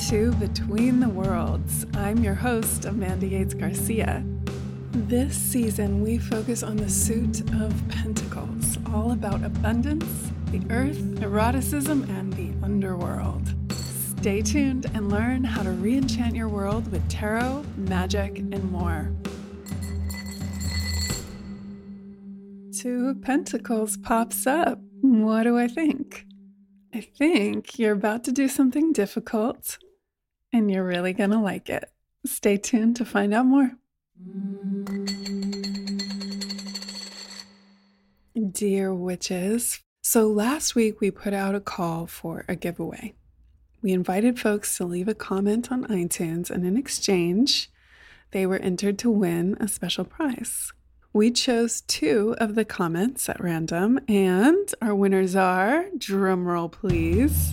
to Between the Worlds. I'm your host, Amanda Yates Garcia. This season, we focus on the suit of Pentacles, all about abundance, the earth, eroticism, and the underworld. Stay tuned and learn how to re-enchant your world with tarot, magic, and more. Two of Pentacles pops up. What do I think? I think you're about to do something difficult, and you're really going to like it. Stay tuned to find out more. Dear witches, so last week we put out a call for a giveaway. We invited folks to leave a comment on iTunes, and in exchange, they were entered to win a special prize. We chose 2 of the comments at random, and our winners are, drumroll please,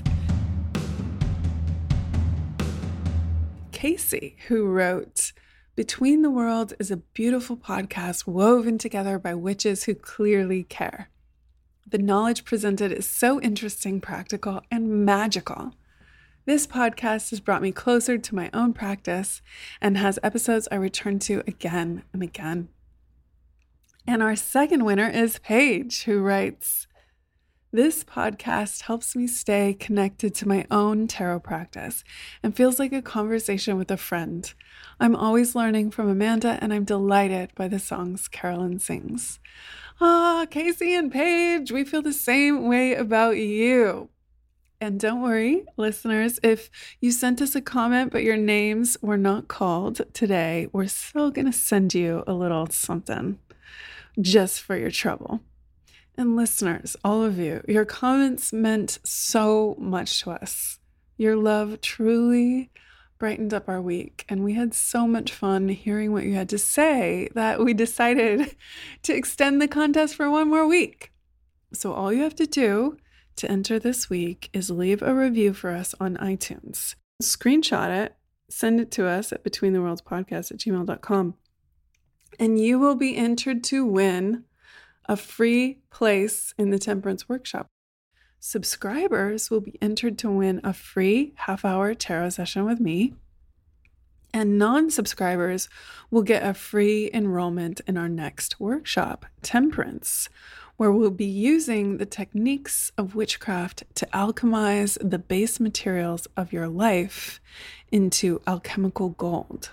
Casey, who wrote, "Between the Worlds is a beautiful podcast woven together by witches who clearly care. The knowledge presented is so interesting, practical, and magical. This podcast has brought me closer to my own practice and has episodes I return to again and again." And our second winner is Paige, who writes, "This podcast helps me stay connected to my own tarot practice and feels like a conversation with a friend. I'm always learning from Amanda, and I'm delighted by the songs Carolyn sings." Casey and Paige, we feel the same way about you. And don't worry, listeners, if you sent us a comment but your names were not called today, we're still going to send you a little something just for your trouble. And listeners, all of you, your comments meant so much to us. Your love truly brightened up our week, and we had so much fun hearing what you had to say that we decided to extend the contest for one more week. So all you have to do to enter this week is leave a review for us on iTunes. Screenshot it, send it to us at betweentheworldspodcast@gmail.com, and you will be entered to win a free place in the Temperance Workshop. Subscribers will be entered to win a free half-hour tarot session with me, and non-subscribers will get a free enrollment in our next workshop, Temperance, where we'll be using the techniques of witchcraft to alchemize the base materials of your life into alchemical gold.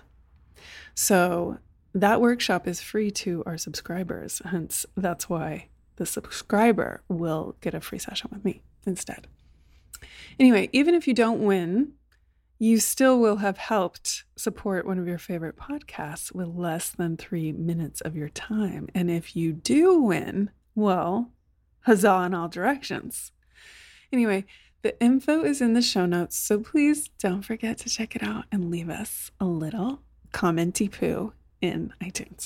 So that workshop is free to our subscribers, hence that's why the subscriber will get a free session with me instead. Anyway, even if you don't win, you still will have helped support one of your favorite podcasts with less than 3 minutes of your time. And if you do win, well, huzzah in all directions. Anyway, the info is in the show notes, so please don't forget to check it out and leave us a little commenty poo in iTunes.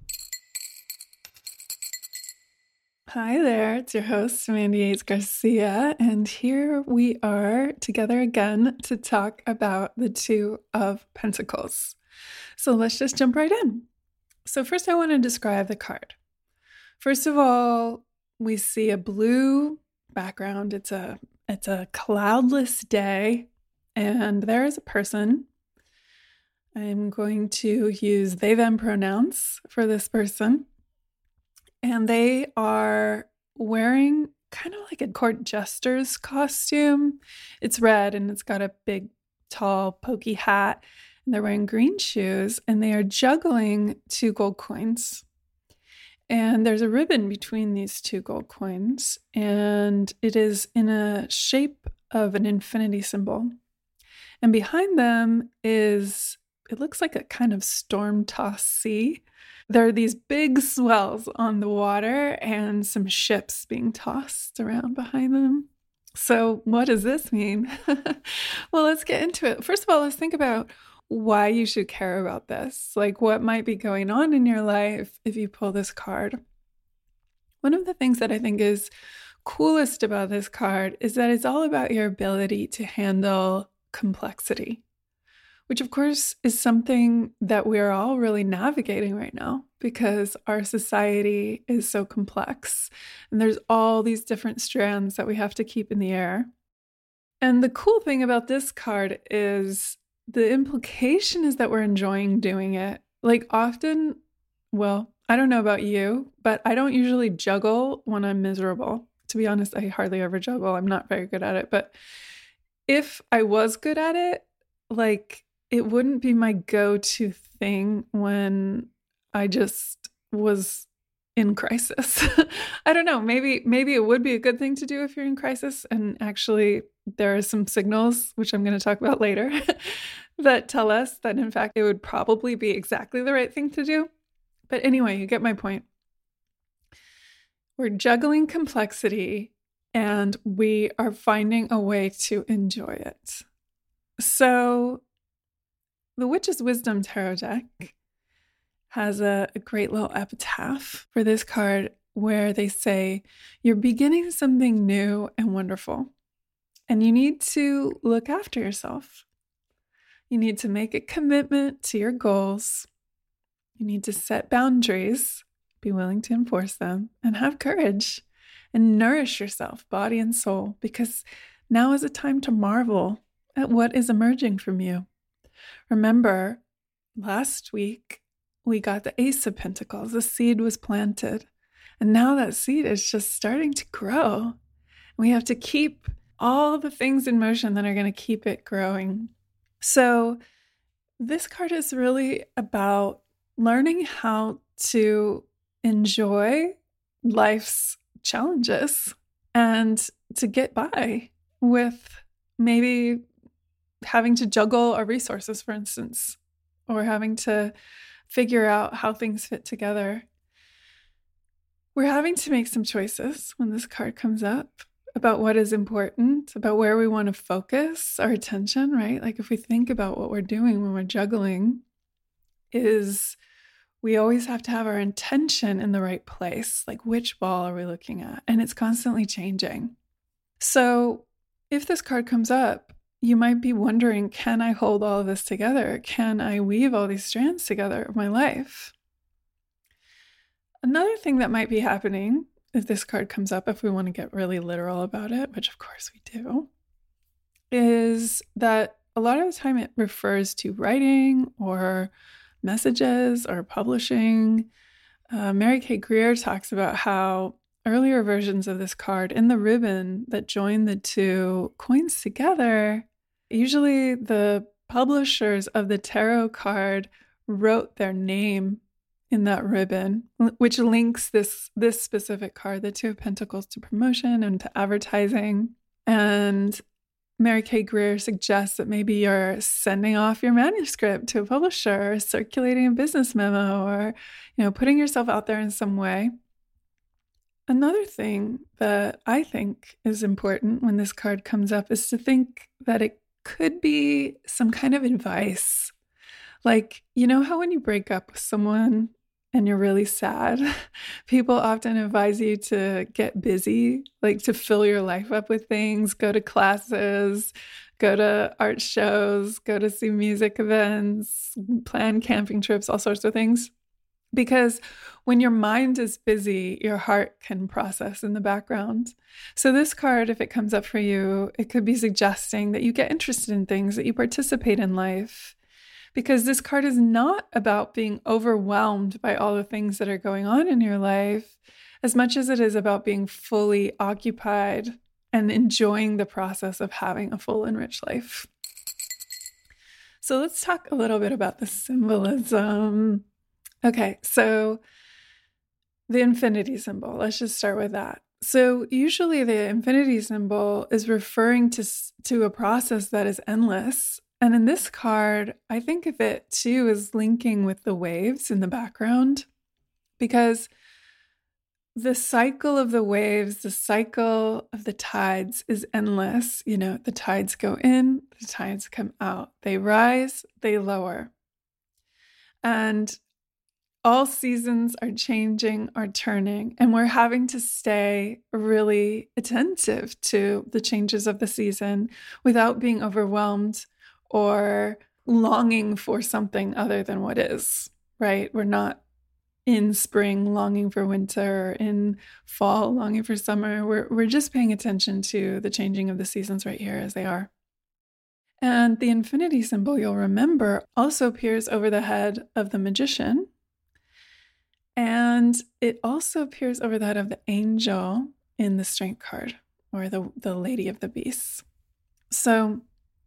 Hi there, it's your host, Amanda Yates Garcia, and here we are together again to talk about the 2 of Pentacles. So let's just jump right in. So first I want to describe the card. First of all, we see a blue background. It's a cloudless day, and there is a person. I'm going to use they, them pronouns for this person. And they are wearing kind of like a court jester's costume. It's red and it's got a big, tall, pokey hat. And they're wearing green shoes, and they are juggling 2 gold coins. And there's a ribbon between these 2 gold coins, and it is in a shape of an infinity symbol. And behind them it looks like a kind of storm-tossed sea. There are these big swells on the water and some ships being tossed around behind them. So what does this mean? Well, let's get into it. First of all, let's think about why you should care about this. Like, what might be going on in your life if you pull this card. One of the things that I think is coolest about this card is that it's all about your ability to handle complexity, which of course is something that we're all really navigating right now because our society is so complex and there's all these different strands that we have to keep in the air. And the cool thing about this card is the implication is that we're enjoying doing it. Like often, well, I don't know about you, but I don't usually juggle when I'm miserable. To be honest, I hardly ever juggle. I'm not very good at it. But if I was good at it, like it wouldn't be my go-to thing when I just was in crisis. I don't know. Maybe it would be a good thing to do if you're in crisis. And actually, there are some signals, which I'm going to talk about later, that tell us that in fact it would probably be exactly the right thing to do. But anyway, you get my point. We're juggling complexity and we are finding a way to enjoy it. So the Witch's Wisdom Tarot deck has a great little epitaph for this card where they say, you're beginning something new and wonderful, and you need to look after yourself. You need to make a commitment to your goals. You need to set boundaries, be willing to enforce them, and have courage and nourish yourself, body and soul, because now is a time to marvel at what is emerging from you. Remember, last week we got the Ace of Pentacles. The seed was planted, and now that seed is just starting to grow. We have to keep all the things in motion that are going to keep it growing. So this card is really about learning how to enjoy life's challenges and to get by with maybe having to juggle our resources, for instance, or having to figure out how things fit together. We're having to make some choices when this card comes up about what is important, about where we want to focus our attention, right? Like if we think about what we're doing when we're juggling, is we always have to have our intention in the right place. Like which ball are we looking at? And it's constantly changing. So if this card comes up, you might be wondering, can I hold all of this together? Can I weave all these strands together of my life? Another thing that might be happening if this card comes up, if we want to get really literal about it, which of course we do, is that a lot of the time it refers to writing or messages or publishing. Mary Kay Greer talks about how earlier versions of this card in the ribbon that join the two coins together, usually the publishers of the tarot card wrote their name in that ribbon, which links this specific card, the Two of Pentacles, to promotion and to advertising. And Mary Kay Greer suggests that maybe you're sending off your manuscript to a publisher, or circulating a business memo, or putting yourself out there in some way. Another thing that I think is important when this card comes up is to think that it could be some kind of advice. Like, how when you break up with someone and you're really sad, people often advise you to get busy, like to fill your life up with things, go to classes, go to art shows, go to see music events, plan camping trips, all sorts of things. Because when your mind is busy, your heart can process in the background. So this card, if it comes up for you, it could be suggesting that you get interested in things, that you participate in life. Because this card is not about being overwhelmed by all the things that are going on in your life, as much as it is about being fully occupied and enjoying the process of having a full and rich life. So let's talk a little bit about the symbolism. Okay, so the infinity symbol, let's just start with that. So usually the infinity symbol is referring to a process that is endless. And in this card, I think of it too as linking with the waves in the background, because the cycle of the waves, the cycle of the tides is endless. The tides go in, the tides come out. They rise, they lower. And all seasons are changing, are turning, and we're having to stay really attentive to the changes of the season without being overwhelmed or longing for something other than what is, right? We're not in spring longing for winter, in fall longing for summer. We're just paying attention to the changing of the seasons right here as they are. And the infinity symbol, you'll remember, also appears over the head of the magician. And it also appears over the head of the angel in the strength card, or the lady of the beasts. So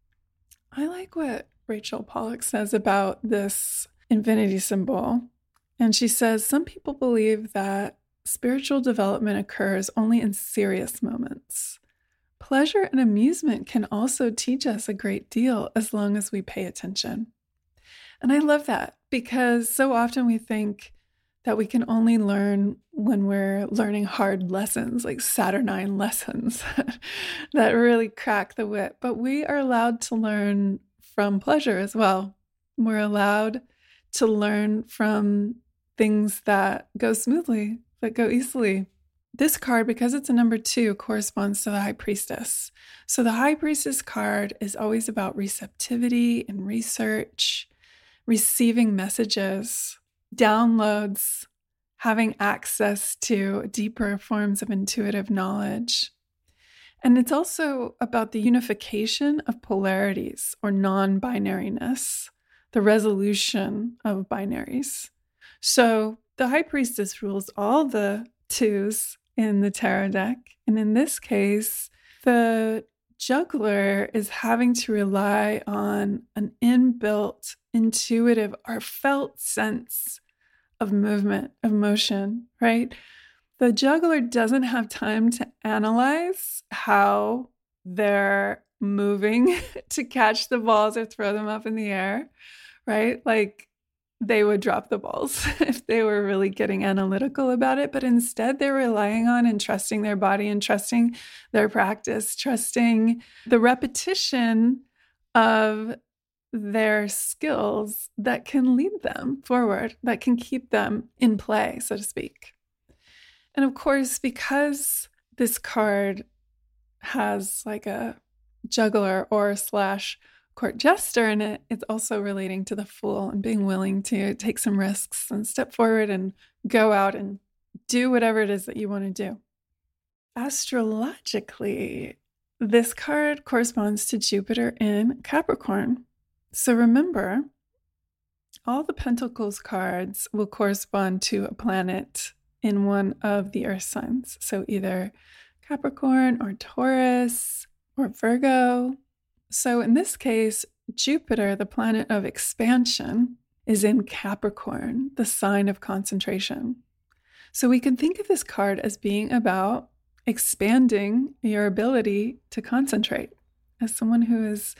I like what Rachel Pollack says about this infinity symbol. And she says, some people believe that spiritual development occurs only in serious moments. Pleasure and amusement can also teach us a great deal as long as we pay attention. And I love that, because so often we think that we can only learn when we're learning hard lessons, like Saturnine lessons that really crack the whip. But we are allowed to learn from pleasure as well. We're allowed to learn from things that go smoothly, that go easily. This card, because it's a number 2, corresponds to the High Priestess. So the High Priestess card is always about receptivity and research, receiving messages, downloads, having access to deeper forms of intuitive knowledge. And it's also about the unification of polarities or non-binariness, the resolution of binaries. So the High Priestess rules all the 2s in the tarot deck. And in this case, the juggler is having to rely on an inbuilt, intuitive, or felt sense of movement, of motion, right? The juggler doesn't have time to analyze how they're moving to catch the balls or throw them up in the air, right? Like they would drop the balls if they were really getting analytical about it. But instead, they're relying on and trusting their body and trusting their practice, trusting the repetition of their skills that can lead them forward, that can keep them in play, so to speak. And of course, because this card has like a juggler or / court jester in it, it's also relating to the Fool and being willing to take some risks and step forward and go out and do whatever it is that you want to do. Astrologically, this card corresponds to Jupiter in Capricorn. So remember, all the Pentacles cards will correspond to a planet in one of the earth signs. So either Capricorn or Taurus or Virgo. So in this case, Jupiter, the planet of expansion, is in Capricorn, the sign of concentration. So we can think of this card as being about expanding your ability to concentrate. As someone who is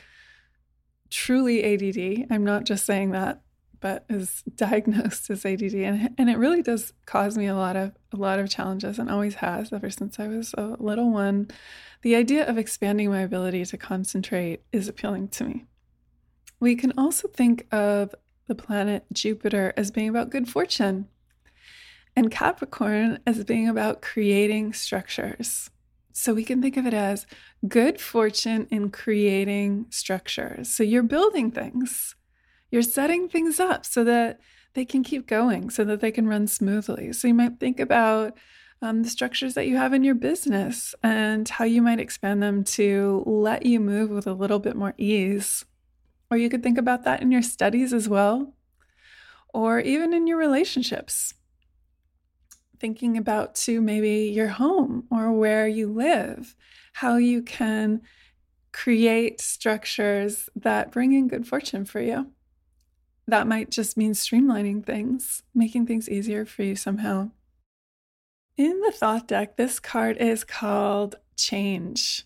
truly ADD, I'm not just saying that, but is diagnosed as ADD, and it really does cause me a lot of challenges, and always has ever since I was a little one. The idea of expanding my ability to concentrate is appealing to me. We can also think of the planet Jupiter as being about good fortune, and Capricorn as being about creating structures. So we can think of it as good fortune in creating structures. So you're building things. You're setting things up so that they can keep going, so that they can run smoothly. So you might think about the structures that you have in your business and how you might expand them to let you move with a little bit more ease. Or you could think about that in your studies as well, or even in your relationships. Thinking about too maybe your home or where you live, how you can create structures that bring in good fortune for you. That might just mean streamlining things, making things easier for you somehow. In the thought deck, this card is called Change.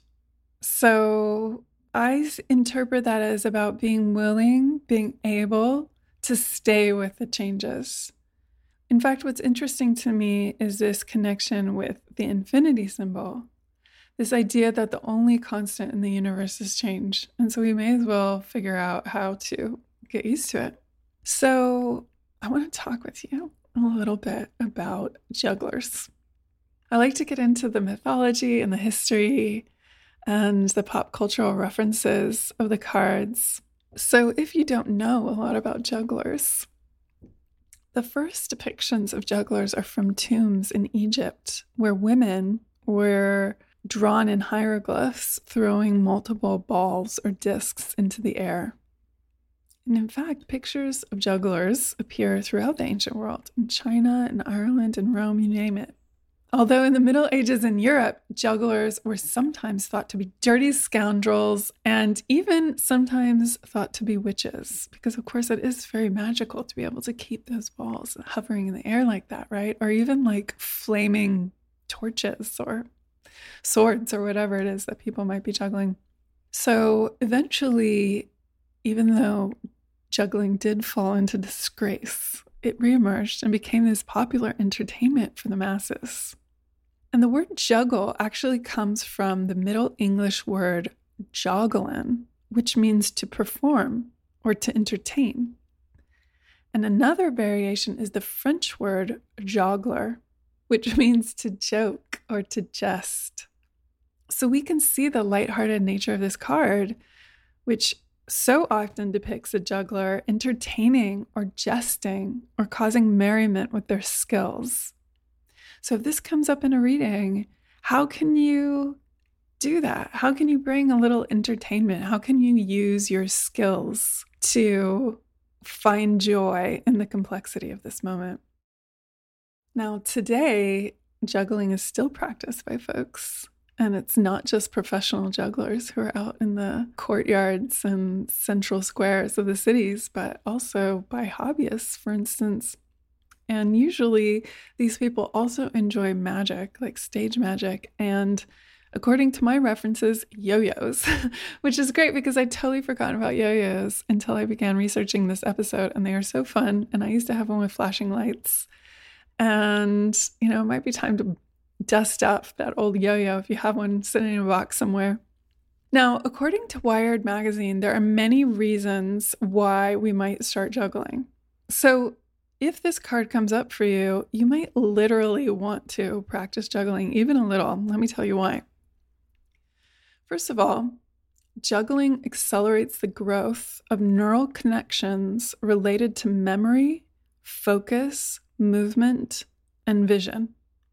So I interpret that as about being willing, being able to stay with the changes. In fact, what's interesting to me is this connection with the infinity symbol, this idea that the only constant in the universe is change. And so we may as well figure out how to get used to it. So I want to talk with you a little bit about jugglers. I like to get into the mythology and the history and the pop cultural references of the cards. So if you don't know a lot about jugglers, The first depictions of jugglers are from tombs in Egypt, where women were drawn in hieroglyphs, throwing multiple balls or discs into the air. And in fact, pictures of jugglers appear throughout the ancient world, in China, in Ireland, in Rome, you name it. Although in the Middle Ages in Europe, jugglers were sometimes thought to be dirty scoundrels and even sometimes thought to be witches, because of course it is very magical to be able to keep those balls hovering in the air like that, right? Or even like flaming torches or swords or whatever it is that people might be juggling. So eventually, even though juggling did fall into disgrace, it reemerged and became this popular entertainment for the masses. And the word juggle actually comes from the Middle English word joggelin, which means to perform or to entertain. And another variation is the French word jogler, which means to joke or to jest. So we can see the lighthearted nature of this card, which so often depicts a juggler entertaining or jesting or causing merriment with their skills. So if this comes up in a reading, how can you do that? How can you bring a little entertainment? How can you use your skills to find joy in the complexity of this moment? Now, today, juggling is still practiced by folks. And it's not just professional jugglers who are out in the courtyards and central squares of the cities, but also by hobbyists, for instance. And usually these people also enjoy magic, like stage magic, and according to my references, yo-yos, which is great because I'd totally forgotten about yo-yos until I began researching this episode, and they are so fun. And I used to have one with flashing lights. And, it might be time to dust up that old yo-yo if you have one sitting in a box somewhere. Now, according to Wired magazine, there are many reasons why we might start juggling. So if this card comes up for you, you might literally want to practice juggling even a little. Let me tell you why. First of all, juggling accelerates the growth of neural connections related to memory, focus, movement, and vision.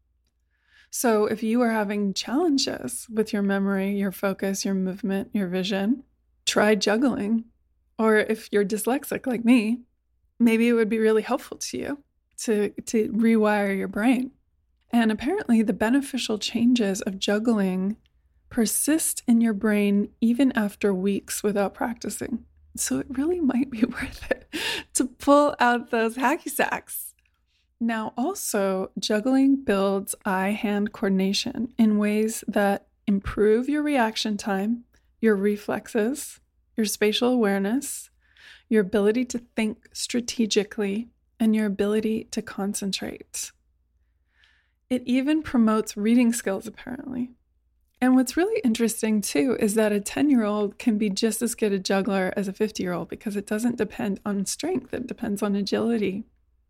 So if you are having challenges with your memory, your focus, your movement, your vision, try juggling. Or if you're dyslexic like me, maybe it would be really helpful to you to rewire your brain. And apparently the beneficial changes of juggling persist in your brain even after weeks without practicing. So it really might be worth it to pull out those hacky sacks. Now, also, juggling builds eye-hand coordination in ways that improve your reaction time, your reflexes, your spatial awareness, your ability to think strategically, and your ability to concentrate. It even promotes reading skills, apparently. And what's really interesting, too, is that a 10-year-old can be just as good a juggler as a 50-year-old because it doesn't depend on strength. It depends on agility.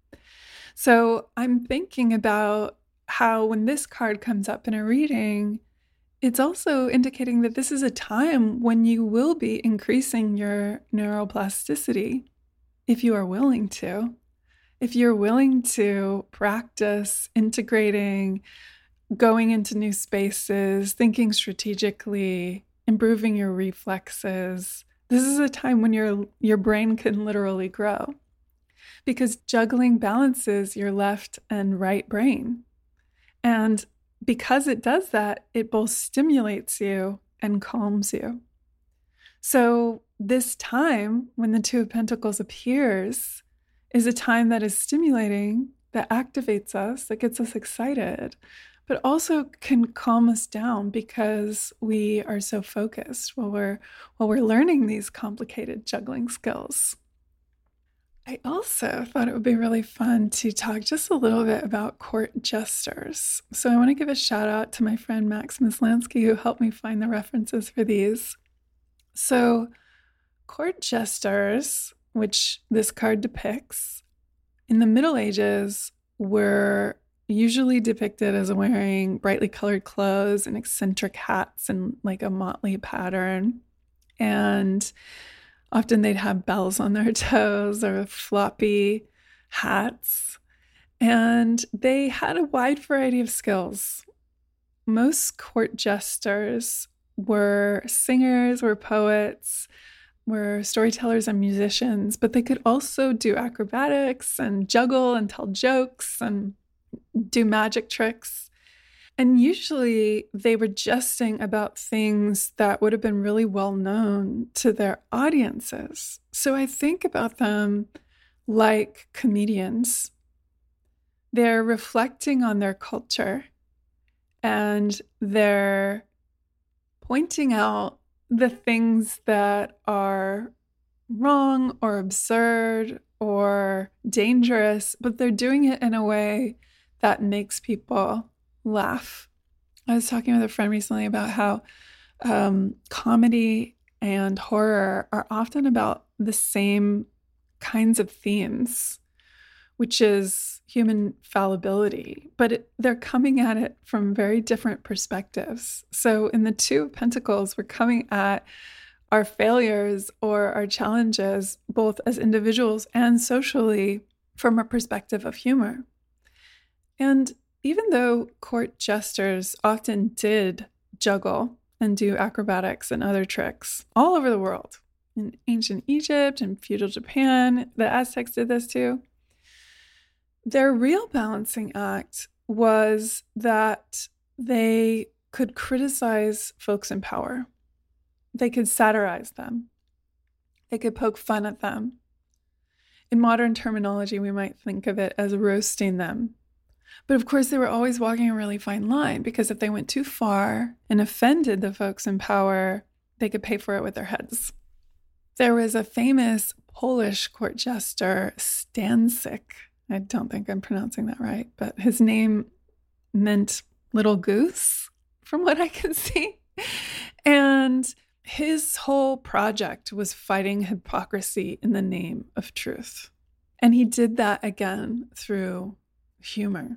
So I'm thinking about how when this card comes up in a reading, it's also indicating that this is a time when you will be increasing your neuroplasticity if you are willing to. If you're willing to practice integrating, going into new spaces, thinking strategically, improving your reflexes, this is a time when your brain can literally grow. Because juggling balances your left and right brain. And because it does that, it both stimulates you and calms you. So this time, when the Two of Pentacles appears, is a time that is stimulating, that activates us, that gets us excited, but also can calm us down because we are so focused while we're learning these complicated juggling skills. I also thought it would be really fun to talk just a little bit about court jesters. So I want to give a shout out to my friend Max Mislansky, who helped me find the references for these. So court jesters, which this card depicts, in the Middle Ages were usually depicted as wearing brightly colored clothes and eccentric hats and like a motley pattern. And often they'd have bells on their toes or floppy hats, and they had a wide variety of skills. Most court jesters were singers, were poets, were storytellers and musicians, but they could also do acrobatics and juggle and tell jokes and do magic tricks. And usually they were jesting about things that would have been really well known to their audiences. So I think about them like comedians. They're reflecting on their culture and they're pointing out the things that are wrong or absurd or dangerous, but they're doing it in a way that makes people laugh. I was talking with a friend recently about how comedy and horror are often about the same kinds of themes, which is human fallibility, but they're coming at it from very different perspectives. So in the Two of Pentacles, we're coming at our failures or our challenges, both as individuals and socially, from a perspective of humor. And even though court jesters often did juggle and do acrobatics and other tricks all over the world, in ancient Egypt and feudal Japan, the Aztecs did this too, their real balancing act was that they could criticize folks in power. They could satirize them. They could poke fun at them. In modern terminology, we might think of it as roasting them. But of course, they were always walking a really fine line, because if they went too far and offended the folks in power, they could pay for it with their heads. There was a famous Polish court jester, Stancik. I don't think I'm pronouncing that right, but his name meant little goose, from what I can see. And his whole project was fighting hypocrisy in the name of truth. And he did that again through humor.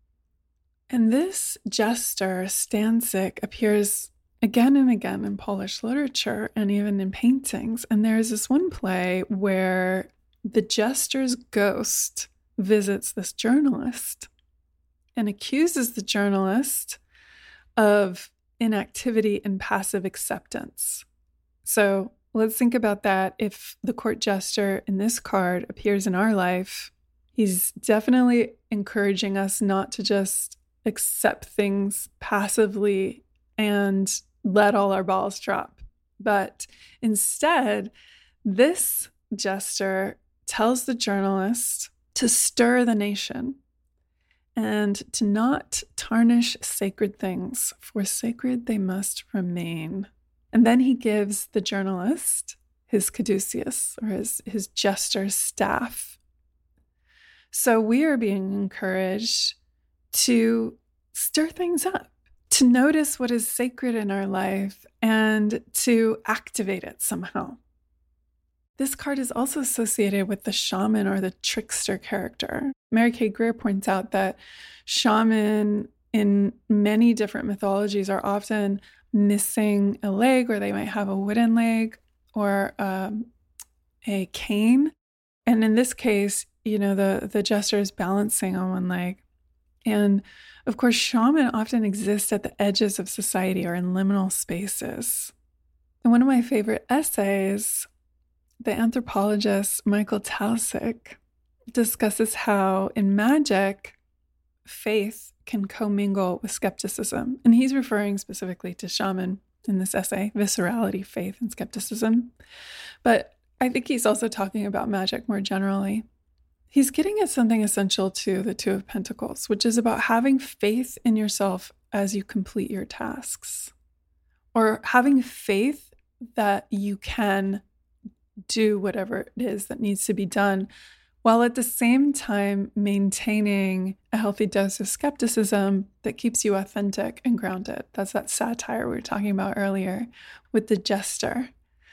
And this jester, Stancik, appears again and again in Polish literature and even in paintings. And there's this one play where the jester's ghost visits this journalist and accuses the journalist of inactivity and passive acceptance. So let's think about that. If the court jester in this card appears in our life, he's definitely encouraging us not to just accept things passively and let all our balls drop. But instead, this jester tells the journalist to stir the nation and to not tarnish sacred things, for sacred they must remain. And then he gives the journalist his caduceus, or his jester's staff. So we are being encouraged to stir things up, to notice what is sacred in our life and to activate it somehow. This card is also associated with the shaman or the trickster character. Mary Kay Greer points out that shaman in many different mythologies are often missing a leg, or they might have a wooden leg or a cane. And in this case, the jester is balancing on one leg. And of course, shaman often exist at the edges of society or in liminal spaces. In one of my favorite essays, the anthropologist Michael Talsic discusses how in magic, faith can commingle with skepticism. And he's referring specifically to shaman in this essay, viscerality, faith, and skepticism. But I think he's also talking about magic more generally. He's getting at something essential to the Two of Pentacles, which is about having faith in yourself as you complete your tasks, or having faith that you can do whatever it is that needs to be done, while at the same time maintaining a healthy dose of skepticism that keeps you authentic and grounded. That's that satire we were talking about earlier with the jester.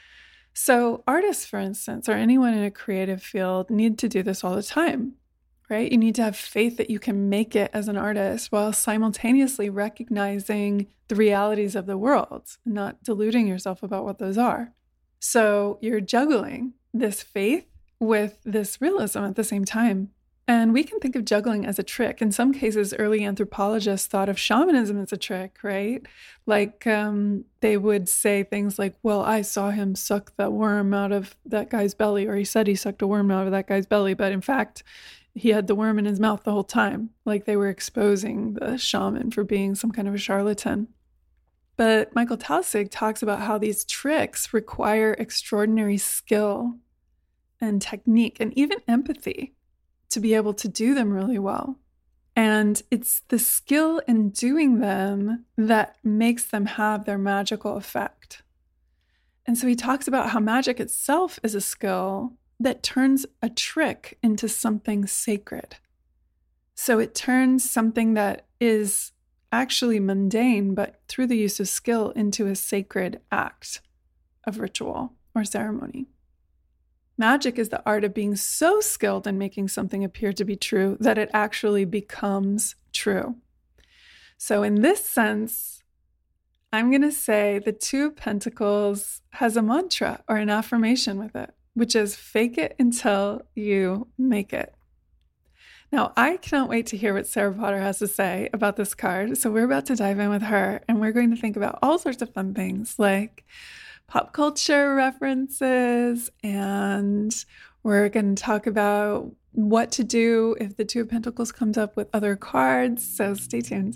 So artists, for instance, or anyone in a creative field need to do this all the time, right? You need to have faith that you can make it as an artist while simultaneously recognizing the realities of the world and not deluding yourself about what those are. So you're juggling this faith with this realism at the same time. And we can think of juggling as a trick. In some cases, early anthropologists thought of shamanism as a trick, right? Like they would say things like, well, I saw him suck that worm out of that guy's belly, or he said he sucked a worm out of that guy's belly. But in fact, he had the worm in his mouth the whole time. Like they were exposing the shaman for being some kind of a charlatan. But Michael Taussig talks about how these tricks require extraordinary skill and technique and even empathy to be able to do them really well. And it's the skill in doing them that makes them have their magical effect. And so he talks about how magic itself is a skill that turns a trick into something sacred. So it turns something that is actually mundane, but through the use of skill, into a sacred act of ritual or ceremony. Magic is the art of being so skilled in making something appear to be true that it actually becomes true. So in this sense, I'm going to say the Two of Pentacles has a mantra or an affirmation with it, which is fake it until you make it. Now, I cannot wait to hear what Sarah Potter has to say about this card. So we're about to dive in with her, and we're going to think about all sorts of fun things like pop culture references, and we're going to talk about what to do if the Two of Pentacles comes up with other cards. So stay tuned.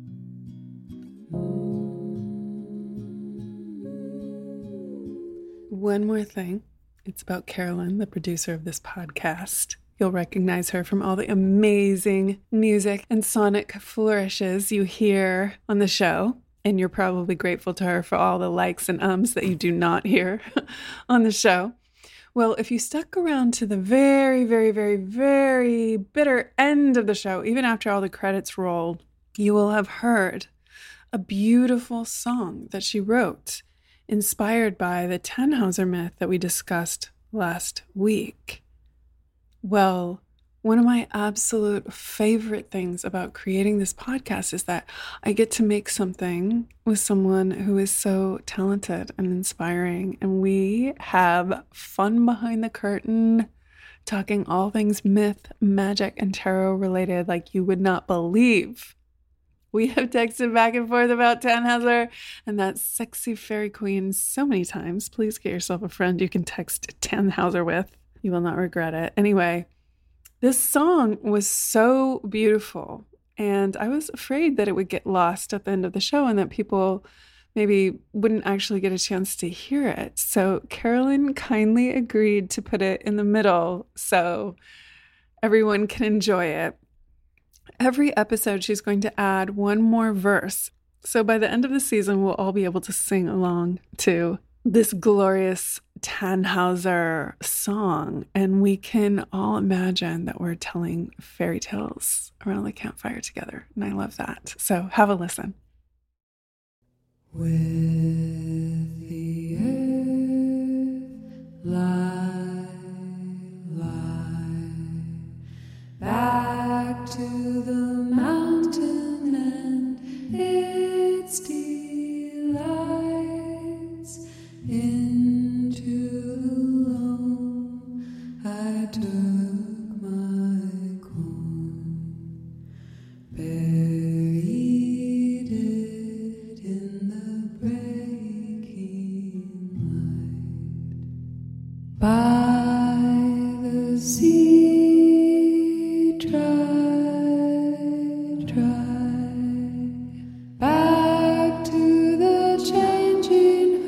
One more thing. It's about Carolyn, the producer of this podcast. You'll recognize her from all the amazing music and sonic flourishes you hear on the show. And you're probably grateful to her for all the likes and ums that you do not hear on the show. Well, if you stuck around to the very, very, very, very bitter end of the show, even after all the credits rolled, you will have heard a beautiful song that she wrote, inspired by the Tannhauser myth that we discussed last week. Well, one of my absolute favorite things about creating this podcast is that I get to make something with someone who is so talented and inspiring. And we have fun behind the curtain, talking all things myth, magic, and tarot related like you would not believe. We have texted back and forth about Tannhauser and that sexy fairy queen so many times. Please get yourself a friend you can text Tannhauser with. You will not regret it. Anyway, this song was so beautiful, and I was afraid that it would get lost at the end of the show and that people maybe wouldn't actually get a chance to hear it. So Carolyn kindly agreed to put it in the middle so everyone can enjoy it. Every episode, she's going to add one more verse. So by the end of the season, we'll all be able to sing along to this glorious Tannhauser song, and we can all imagine that we're telling fairy tales around the campfire together, and I love that. So have a listen. With the earth lie back to the mountain and its delights. Into the loam I took my corn, buried it in the breaking light. By the sea, dry, back to the changing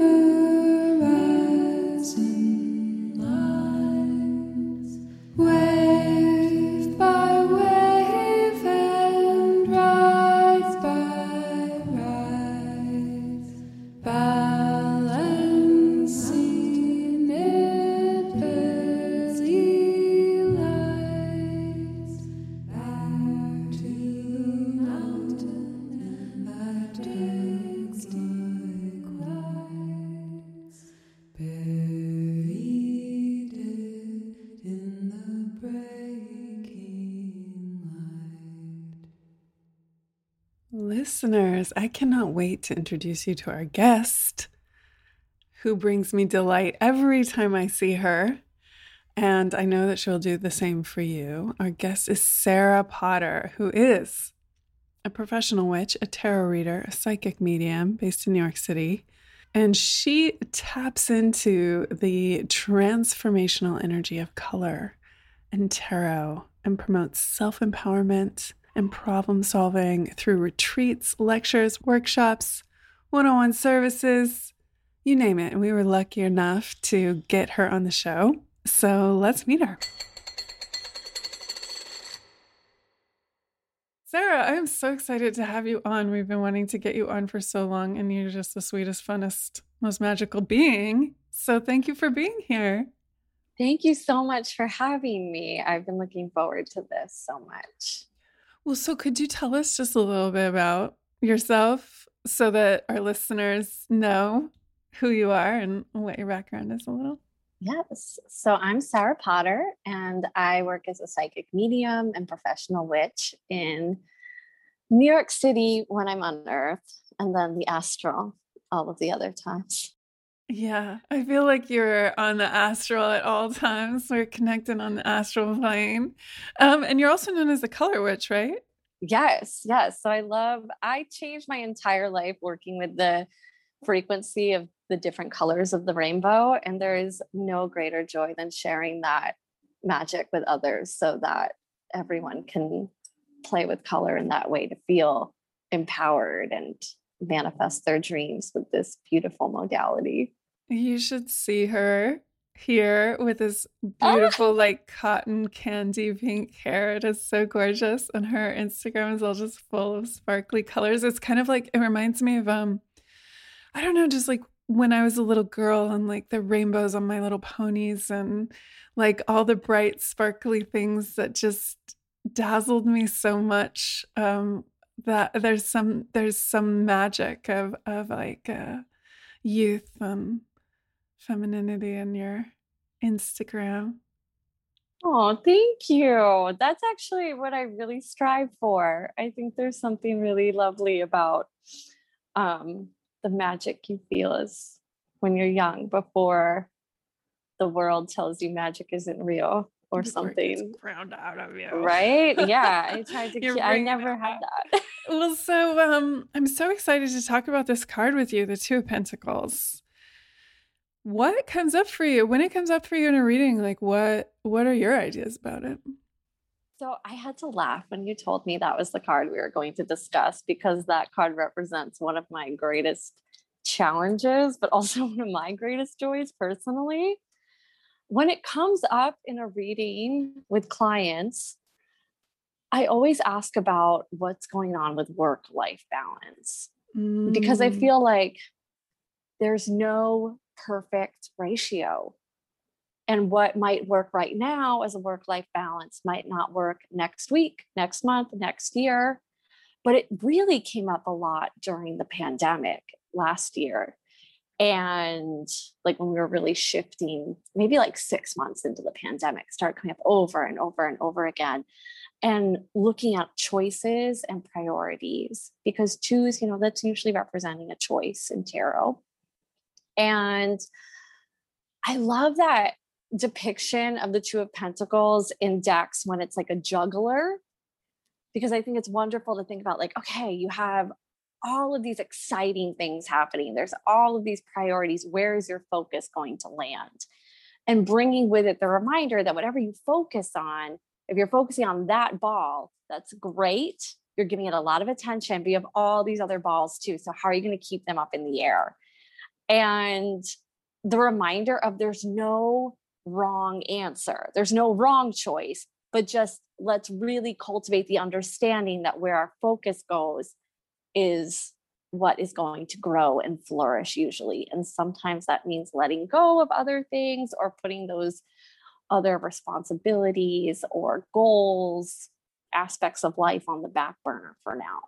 horizon lines, wave by wave and rise by rise, balancing it busy lights, back to the mountain and I text my quiets, buried it in the breaking light. Listeners, I cannot wait to introduce you to our guest, who brings me delight every time I see her. And I know that she'll do the same for you. Our guest is Sarah Potter, who is a professional witch, a tarot reader, a psychic medium based in New York City. And she taps into the transformational energy of color and tarot and promotes self-empowerment and problem solving through retreats, lectures, workshops, one-on-one services, you name it. And we were lucky enough to get her on the show. So let's meet her. Sarah, I'm so excited to have you on. We've been wanting to get you on for so long, and you're just the sweetest, funnest, most magical being. So thank you for being here. Thank you so much for having me. I've been looking forward to this so much. Well, so could you tell us just a little bit about yourself so that our listeners know who you are and what your background is a little? Yes. So I'm Sarah Potter, and I work as a psychic medium and professional witch in New York City when I'm on Earth, and then the astral all of the other times. Yeah, I feel like you're on the astral at all times. We're connected on the astral plane. And you're also known as the color witch, right? Yes. So I changed my entire life working with the frequency of the different colors of the rainbow. And there is no greater joy than sharing that magic with others so that everyone can play with color in that way to feel empowered and manifest their dreams with this beautiful modality. You should see her here with this beautiful, like cotton candy pink hair. It is so gorgeous. And her Instagram is all just full of sparkly colors. It's kind of like, it reminds me of, I don't know, just like when I was a little girl and like the rainbows on My Little Ponies and like all the bright, sparkly things that just dazzled me so much. That there's some magic of like youth and femininity in your Instagram. Oh, thank you. That's actually what I really strive for. I think there's something really lovely about the magic you feel is when you're young, before the world tells you magic isn't real or Before something. it gets ground out of you. Right? Yeah. I tried to I never had that. Well, so I'm so excited to talk about this card with you, the Two of Pentacles. What comes up for you when it comes up for you in a reading? Like what are your ideas about it? So I had to laugh when you told me that was the card we were going to discuss, because that card represents one of my greatest challenges, but also one of my greatest joys personally. When it comes up in a reading with clients, I always ask about what's going on with work-life balance, because I feel like there's no perfect ratio. And what might work right now as a work-life balance might not work next week, next month, next year. But it really came up a lot during the pandemic last year. And like when we were really shifting, maybe like 6 months into the pandemic, started coming up over and over and over again. And looking at choices and priorities, because twos, that's usually representing a choice in tarot. And I love that depiction of the Two of Pentacles in decks when it's like a juggler, because I think it's wonderful to think about like, okay, you have all of these exciting things happening. There's all of these priorities. Where is your focus going to land? And bringing with it the reminder that whatever you focus on, if you're focusing on that ball, that's great. You're giving it a lot of attention, but you have all these other balls too. So how are you going to keep them up in the air? And the reminder of there's no wrong answer. There's no wrong choice, but just let's really cultivate the understanding that where our focus goes is what is going to grow and flourish usually. And sometimes that means letting go of other things or putting those other responsibilities or goals, aspects of life on the back burner for now.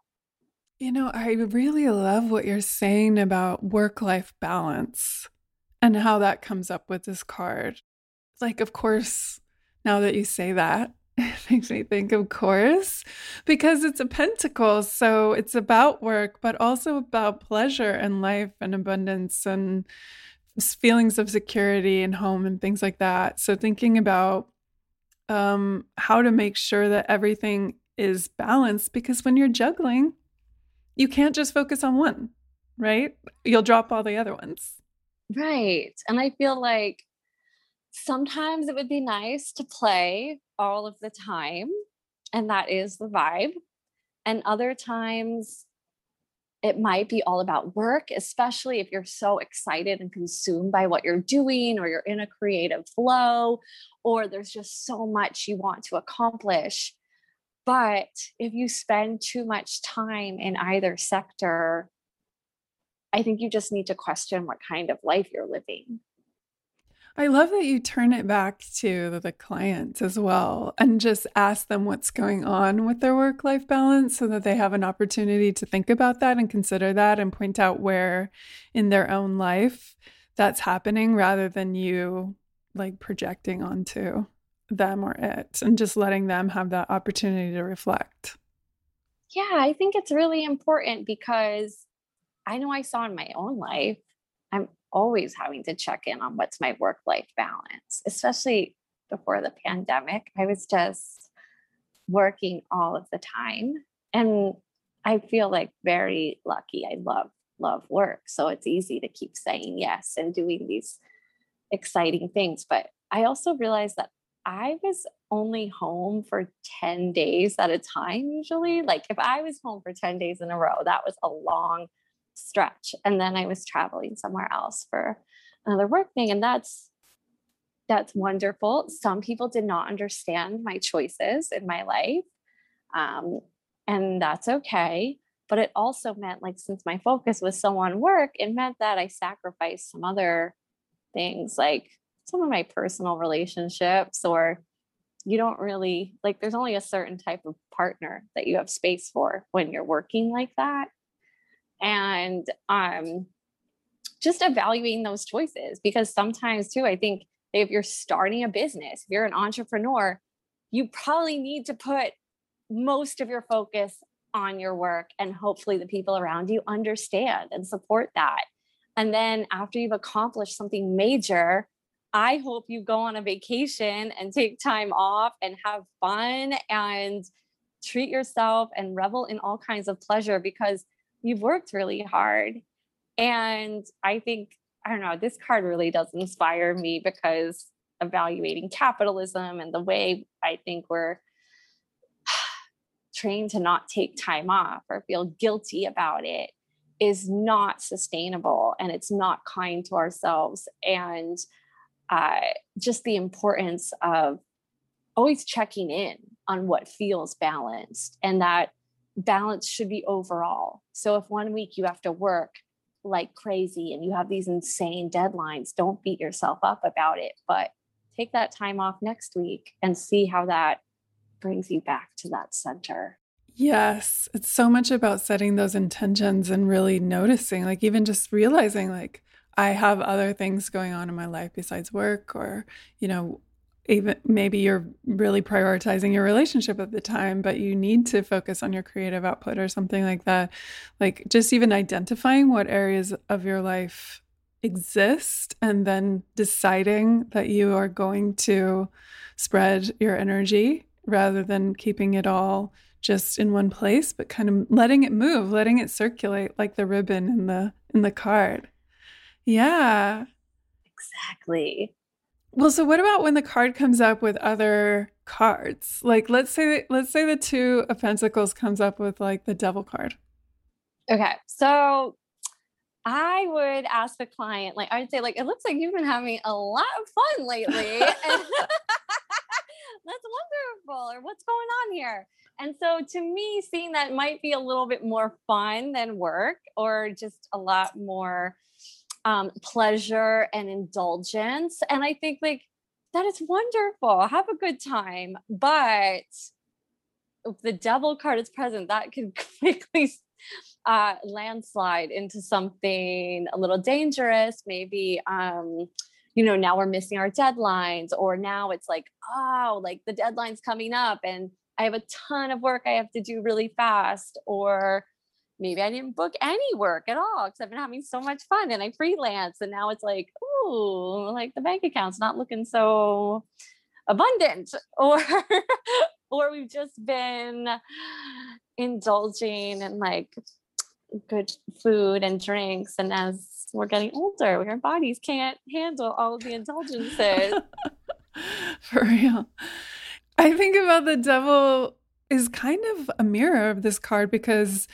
I really love what you're saying about work-life balance and how that comes up with this card. Like, of course, now that you say that, it makes me think, of course, because it's a pentacle. So it's about work, but also about pleasure and life and abundance and feelings of security and home and things like that. So thinking about how to make sure that everything is balanced, because when you're juggling, you can't just focus on one, right? You'll drop all the other ones. Right. And I feel like sometimes it would be nice to play all of the time, and that is the vibe. And other times it might be all about work, especially if you're so excited and consumed by what you're doing, or you're in a creative flow, or there's just so much you want to accomplish. But if you spend too much time in either sector, I think you just need to question what kind of life you're living. I love that you turn it back to the clients as well and just ask them what's going on with their work-life balance so that they have an opportunity to think about that and consider that and point out where in their own life that's happening, rather than you like projecting onto them or it, and just letting them have that opportunity to reflect. Yeah, I think it's really important because I know I saw in my own life, I'm always having to check in on what's my work life balance, especially before the pandemic. I was just working all of the time. And I feel like very lucky. I love work. So it's easy to keep saying yes and doing these exciting things. But I also realized that I was only home for 10 days at a time, usually. Like if I was home for 10 days in a row, that was a long stretch. And then I was traveling somewhere else for another work thing. And that's wonderful. Some people did not understand my choices in my life. Um, and that's okay. But it also meant, like, since my focus was so on work, it meant that I sacrificed some other things, like some of my personal relationships, or you don't really like, there's only a certain type of partner that you have space for when you're working like that. And just evaluating those choices, because sometimes too, I think if you're starting a business, if you're an entrepreneur, you probably need to put most of your focus on your work, and hopefully the people around you understand and support that. And then after you've accomplished something major, I hope you go on a vacation and take time off and have fun and treat yourself and revel in all kinds of pleasure, because you've worked really hard. And I think, I don't know, this card really does inspire me, because evaluating capitalism and the way I think we're trained to not take time off or feel guilty about it is not sustainable, and it's not kind to ourselves. And uh, just the importance of always checking in on what feels balanced, and that balance should be overall. So if one week you have to work like crazy and you have these insane deadlines, don't beat yourself up about it, but take that time off next week and see how that brings you back to that center. Yes, it's so much about setting those intentions and really noticing, like even just realizing like I have other things going on in my life besides work, or, you know, even maybe you're really prioritizing your relationship at the time, but you need to focus on your creative output or something like that. Like just even identifying what areas of your life exist and then deciding that you are going to spread your energy rather than keeping it all just in one place, but kind of letting it move, letting it circulate like the ribbon in the card. Yeah. Exactly. Well, so what about when the card comes up with other cards? Like let's say the two of Pentacles comes up with like the Devil card. Okay. So I would ask the client, like, I'd say, like, it looks like you've been having a lot of fun lately. And that's wonderful. Or what's going on here? And so to me, seeing that might be a little bit more fun than work, or just a lot more pleasure and indulgence. And I think, like, that is wonderful. Have a good time. But if the Devil card is present, that could quickly landslide into something a little dangerous. Maybe, now we're missing our deadlines, or now it's like, oh, like the deadline's coming up and I have a ton of work I have to do really fast, or maybe I didn't book any work at all because I've been having so much fun and I freelance. And now it's like, ooh, like the bank account's not looking so abundant, or or we've just been indulging in like good food and drinks, and as we're getting older, our bodies can't handle all of the indulgences. For real. I think about the devil is kind of a mirror of this card, because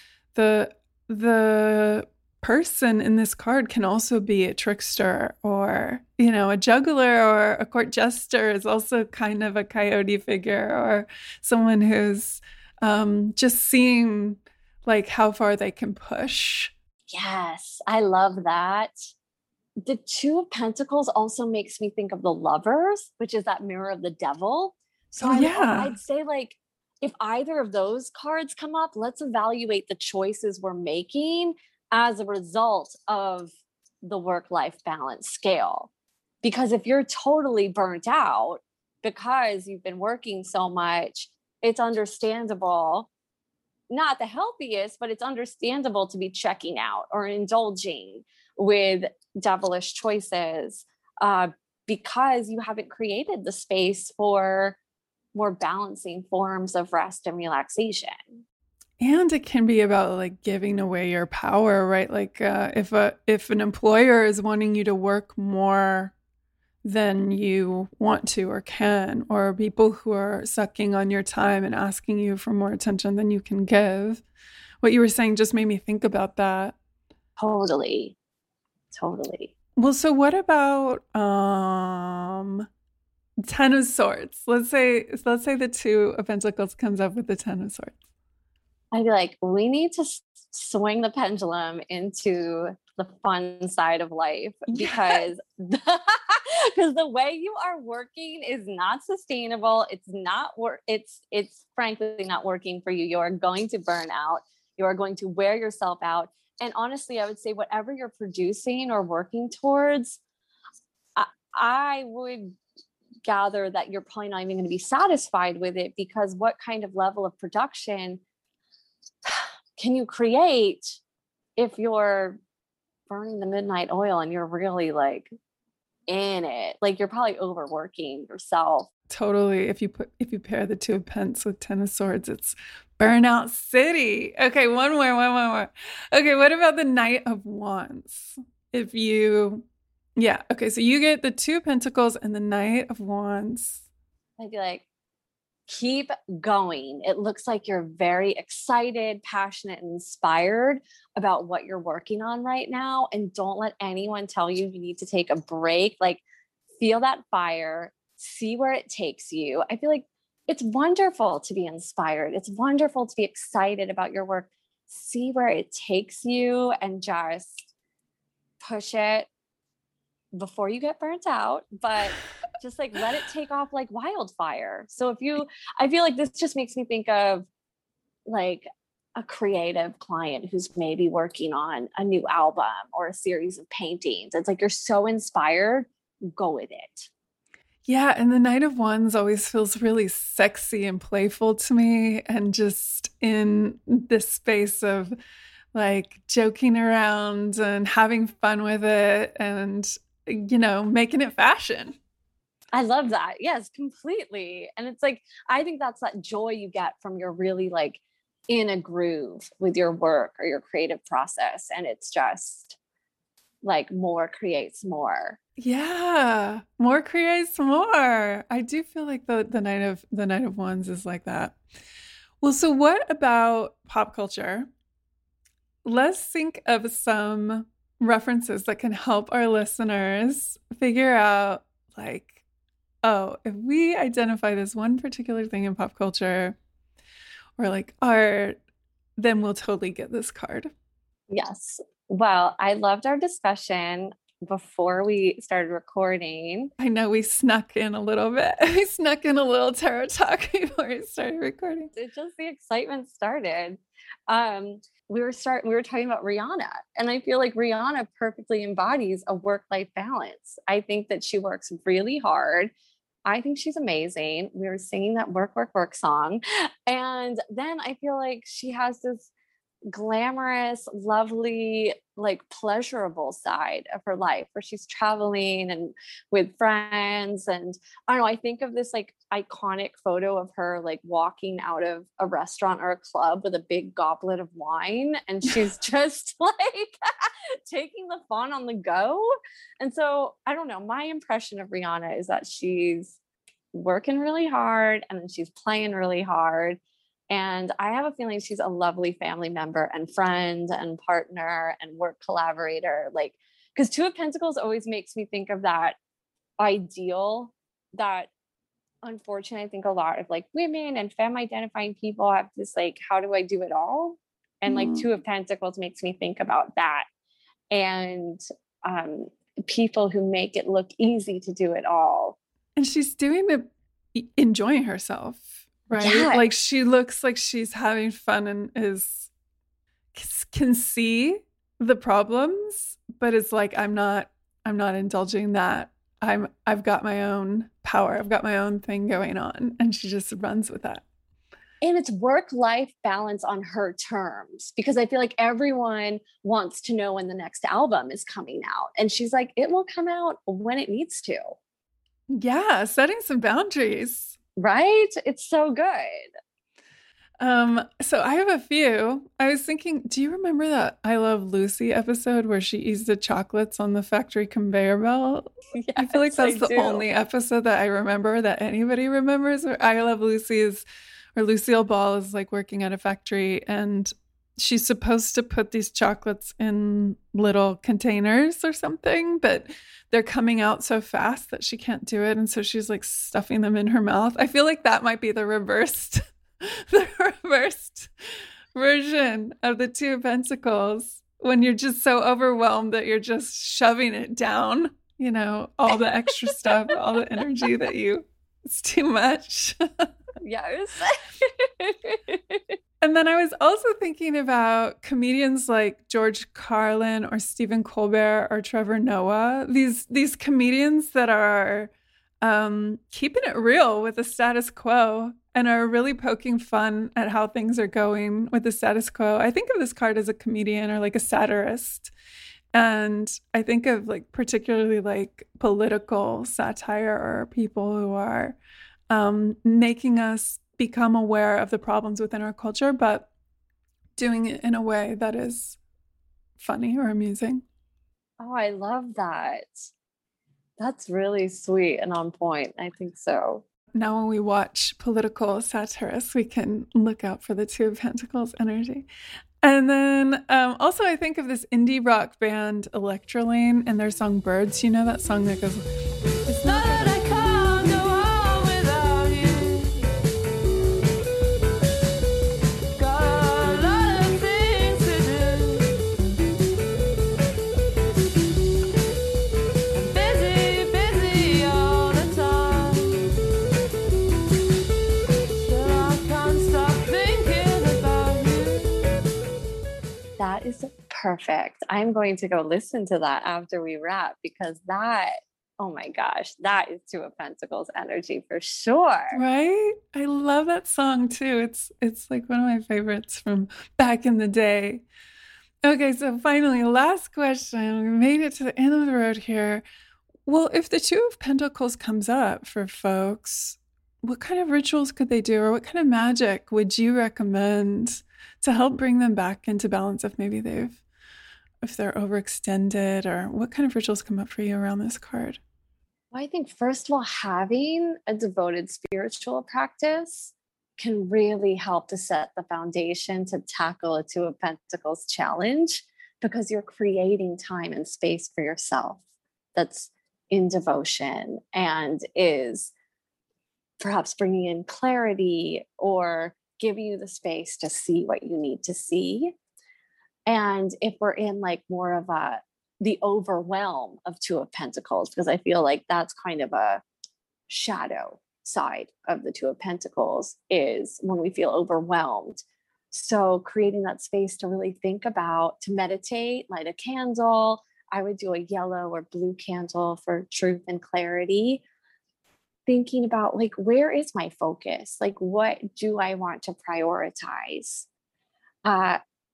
the person in this card can also be a trickster, or, you know, a juggler, or a court jester is also kind of a coyote figure, or someone who's just seeing like how far they can push. Yes, I love that. The Two of Pentacles also makes me think of the Lovers, which is that mirror of the devil. So Oh, yeah. I'd say, like, if either of those cards come up, let's evaluate the choices we're making as a result of the work-life balance scale. Because if you're totally burnt out because you've been working so much, it's understandable, not the healthiest, but it's understandable to be checking out or indulging with devilish choices, because you haven't created the space for more balancing forms of rest and relaxation. And it can be about like giving away your power, right? Like if an employer is wanting you to work more than you want to or can, or people who are sucking on your time and asking you for more attention than you can give. What you were saying just made me think about that. Totally. Well, so what about Ten of Swords? Let's say the Two of Pentacles comes up with the Ten of Swords. I'd be like, we need to swing the pendulum into the fun side of life, because because the way you are working is not sustainable. It's not it's frankly not working for you. You're going to burn out. You are going to wear yourself out. And honestly, I would say whatever you're producing or working towards, I would gather that you're probably not even going to be satisfied with it, because what kind of level of production can you create if you're burning the midnight oil and you're really like in it? Like, you're probably overworking yourself. Totally. If you pair the Two of Pentacles with Ten of Swords, it's Burnout City. Okay, one more. Okay, what about the Knight of Wands? Okay, so you get the Two of Pentacles and the Knight of Wands. I'd be like, keep going. It looks like you're very excited, passionate, and inspired about what you're working on right now. And don't let anyone tell you you need to take a break. Like, feel that fire, see where it takes you. I feel like it's wonderful to be inspired. It's wonderful to be excited about your work. See where it takes you and just push it before you get burnt out, but just like let it take off like wildfire. So I feel like this just makes me think of like a creative client who's maybe working on a new album or a series of paintings. It's like, you're so inspired, go with it. Yeah, and the Knight of Wands always feels really sexy and playful to me, and just in this space of like joking around and having fun with it, and, you know, making it fashion. I love that. Yes, completely. And it's like, I think that's that joy you get from your really like in a groove with your work or your creative process. And it's just like more creates more. Yeah, more creates more. I do feel like the Knight of Wands is like that. Well, so what about pop culture? Let's think of some references that can help our listeners figure out, like, oh, if we identify this one particular thing in pop culture or like art, then we'll totally get this card. Yes. Well, I loved our discussion before we started recording. I know we snuck in a little bit. We snuck in a little tarot talk before we started recording. It just, the excitement started. We were talking about Rihanna, and I feel like Rihanna perfectly embodies a work-life balance. I think that she works really hard. I think she's amazing. We were singing that work, work, work song. And then I feel like she has this glamorous, lovely, like pleasurable side of her life where she's traveling and with friends. And I don't know, I think of this like iconic photo of her like walking out of a restaurant or a club with a big goblet of wine. And she's just like taking the fun on the go. And so I don't know, my impression of Rihanna is that she's working really hard and then she's playing really hard. And I have a feeling she's a lovely family member and friend and partner and work collaborator. Like, because Two of Pentacles always makes me think of that ideal that unfortunately I think a lot of like women and femme identifying people have this like, how do I do it all? And like Two of Pentacles makes me think about that. And people who make it look easy to do it all. And she's doing it, enjoying herself, right? Yeah. Like she looks like she's having fun and can see the problems, but it's like, I'm not indulging that. I've got my own power. I've got my own thing going on. And she just runs with that. And it's work-life balance on her terms, because I feel like everyone wants to know when the next album is coming out. And she's like, it will come out when it needs to. Yeah, setting some boundaries. Right? It's so good. So I have a few. I was thinking, do you remember that I Love Lucy episode where she eats the chocolates on the factory conveyor belt? Yes, I feel like that's the only episode that I remember that anybody remembers. Where I Love Lucy is, where Lucille Ball is like working at a factory and she's supposed to put these chocolates in little containers or something, but they're coming out so fast that she can't do it. And so she's like stuffing them in her mouth. I feel like that might be the reversed version of the Two of Pentacles, when you're just so overwhelmed that you're just shoving it down, you know, all the extra stuff, all the energy that it's too much. Yes. And then I was also thinking about comedians like George Carlin or Stephen Colbert or Trevor Noah. These comedians that are keeping it real with the status quo and are really poking fun at how things are going with the status quo. I think of this card as a comedian or like a satirist. And I think of like particularly like political satire or people who are making us become aware of the problems within our culture, but doing it in a way that is funny or amusing. Oh, I love that. That's really sweet and on point. I think so. Now, when we watch political satirists, we can look out for the Two of Pentacles energy. And then also I think of this indie rock band, Electrolane, and their song Birds. You know that song that goes, it's not that I can't go on without you. Got a lot of things to do. I'm busy all the time. Still I can't stop thinking about you. That is perfect. I'm going to go listen to that after we wrap, because that, oh my gosh, that is Two of Pentacles energy for sure. Right? I love that song too. It's like one of my favorites from back in the day. Okay, so finally, last question. We made it to the end of the road here. Well, if the Two of Pentacles comes up for folks, what kind of rituals could they do, or what kind of magic would you recommend to help bring them back into balance if they're overextended, or what kind of rituals come up for you around this card? Well, I think first of all, having a devoted spiritual practice can really help to set the foundation to tackle a Two of Pentacles challenge, because you're creating time and space for yourself that's in devotion and is perhaps bringing in clarity or giving you the space to see what you need to see. And if we're in like more of the overwhelm of Two of Pentacles, because I feel like that's kind of a shadow side of the Two of Pentacles, is when we feel overwhelmed. So creating that space to really think about, to meditate, light a candle. I would do a yellow or blue candle for truth and clarity. Thinking about like, where is my focus? Like, what do I want to prioritize?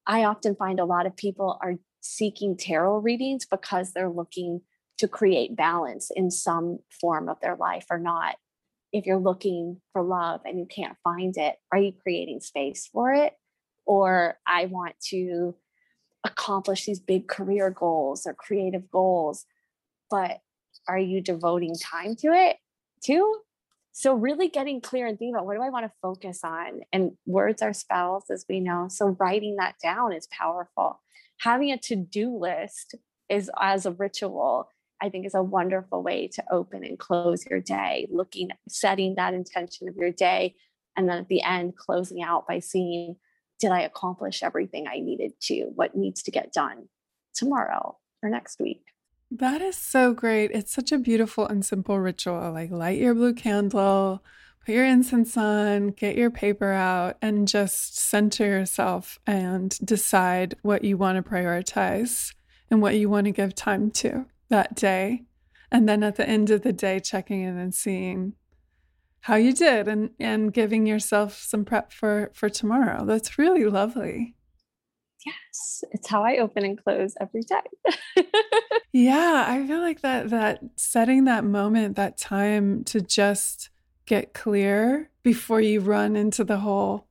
I often find a lot of people are seeking tarot readings because they're looking to create balance in some form of their life or not. If you're looking for love and you can't find it, are you creating space for it? Or I want to accomplish these big career goals or creative goals, but are you devoting time to it too? So really getting clear and thinking about, what do I want to focus on? And words are spells, as we know. So writing that down is powerful. Having a to-do list is, as a ritual, I think, is a wonderful way to open and close your day, setting that intention of your day. And then at the end, closing out by seeing, did I accomplish everything I needed to? What needs to get done tomorrow or next week? That is so great. It's such a beautiful and simple ritual. Like, light your blue candle, put your incense on, get your paper out, and just center yourself and decide what you want to prioritize and what you want to give time to that day. And then at the end of the day, checking in and seeing how you did and giving yourself some prep for tomorrow. That's really lovely. Yes, it's how I open and close every day. Yeah, I feel like that setting that moment, that time to just get clear before you run into the whole,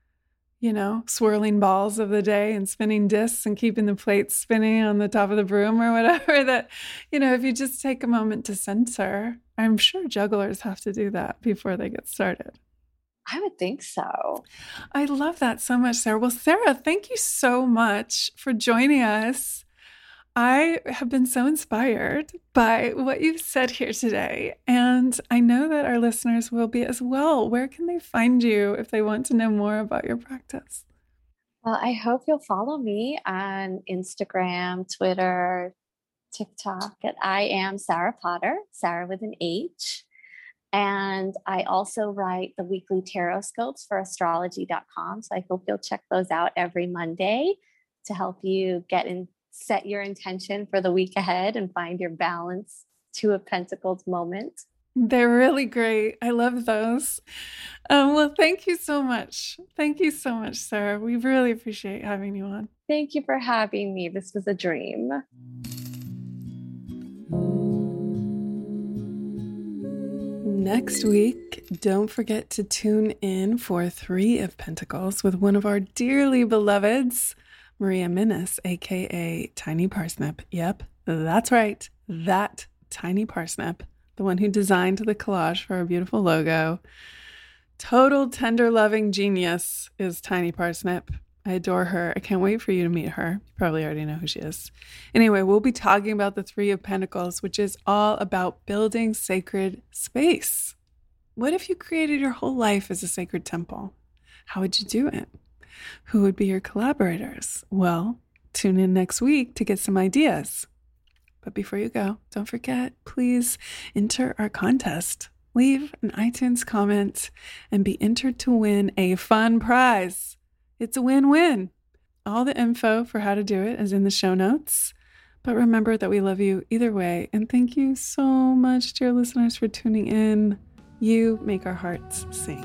swirling balls of the day and spinning discs and keeping the plates spinning on the top of the broom or whatever, that, if you just take a moment to center, I'm sure jugglers have to do that before they get started. I would think so. I love that so much, Sarah. Well, Sarah, thank you so much for joining us. I have been so inspired by what you've said here today, and I know that our listeners will be as well. Where can they find you if they want to know more about your practice? Well, I hope you'll follow me on Instagram, Twitter, TikTok at I am Sarah Potter, Sarah with an H. And I also write the weekly tarot scopes for astrology.com. So I hope you'll check those out every Monday to help you set your intention for the week ahead and find your balance Two of Pentacles moment. They're really great. I love those. Well, thank you so much. Thank you so much, Sarah. We really appreciate having you on. Thank you for having me. This was a dream. Next week, don't forget to tune in for Three of Pentacles with one of our dearly beloveds, Maria Minnis, aka Tiny Parsnip. Yep, that's right. That Tiny Parsnip, the one who designed the collage for our beautiful logo. Total tender loving genius is Tiny Parsnip. I adore her. I can't wait for you to meet her. You probably already know who she is. Anyway, we'll be talking about the Three of Pentacles, which is all about building sacred space. What if you created your whole life as a sacred temple? How would you do it? Who would be your collaborators? Well, tune in next week to get some ideas. But before you go, don't forget, please enter our contest. Leave an iTunes comment and be entered to win a fun prize. It's a win-win. All the info for how to do it is in the show notes. But remember that we love you either way. And thank you so much, dear listeners, for tuning in. You make our hearts sing.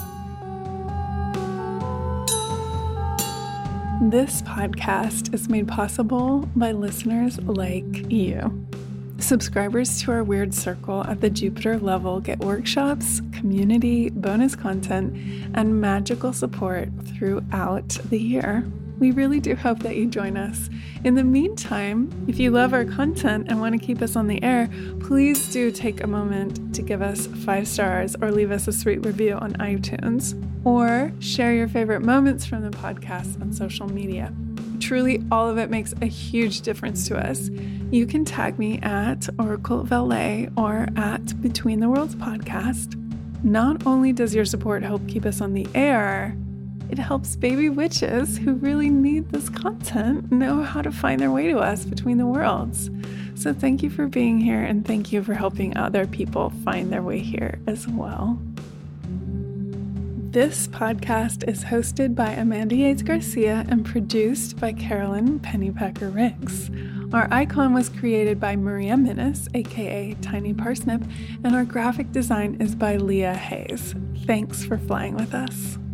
This podcast is made possible by listeners like you. Subscribers to our Weird Circle at the Jupiter level get workshops, community, bonus content, and magical support throughout the year. We really do hope that you join us. In the meantime, if you love our content and want to keep us on the air, please do take a moment to give us 5 stars or leave us a sweet review on iTunes, or share your favorite moments from the podcast on social media. Truly, all of it makes a huge difference to us. You can tag me at Oracle of LA or at Between the Worlds Podcast. Not only does your support help keep us on the air, it helps baby witches who really need this content know how to find their way to us between the worlds. So thank you for being here, and thank you for helping other people find their way here as well. This podcast is hosted by Amanda Yates Garcia and produced by Carolyn Pennypacker Riggs. Our icon was created by Maria Minnis, aka Tiny Parsnip, and our graphic design is by Leah Hayes. Thanks for flying with us.